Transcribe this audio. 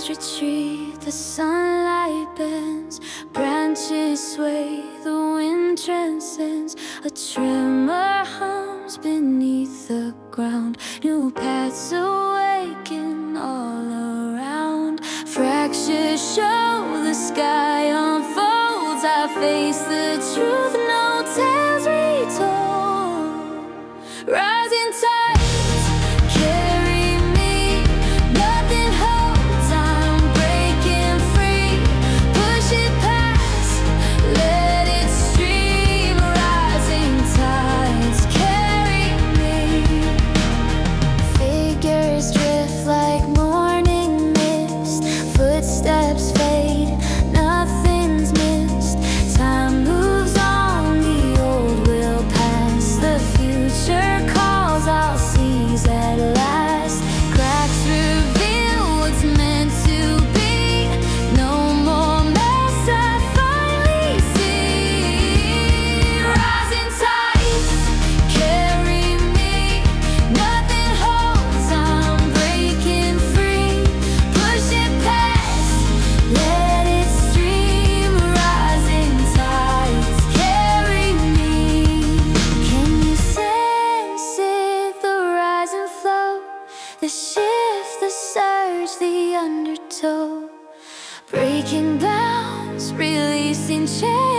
Clouds retreat, the sunlight bends, branches sway, the wind transcends. A tremor hums beneath the ground, new paths awaken all around. Fractures show, the sky unfolds. I face the truth, no tales retold. Rising tides carry me, nothing holds, I'm breaking free. Push it past, let it stream. Rising tides carry me. Figures drift like morning mist, footsteps fade, nothing's missed. Time moves on, the old will pass, the future calls, I'll seize at last. Cracks reveal what's meant to be, no more mess, I finally see. Rising tides carry me, nothing holds, I'm breaking free. Push it past, let it stream. Rising tides carry me. Can you sense it, the rise and flow, the shift, the surge, the undertow? Breaking bounds, releasing chains.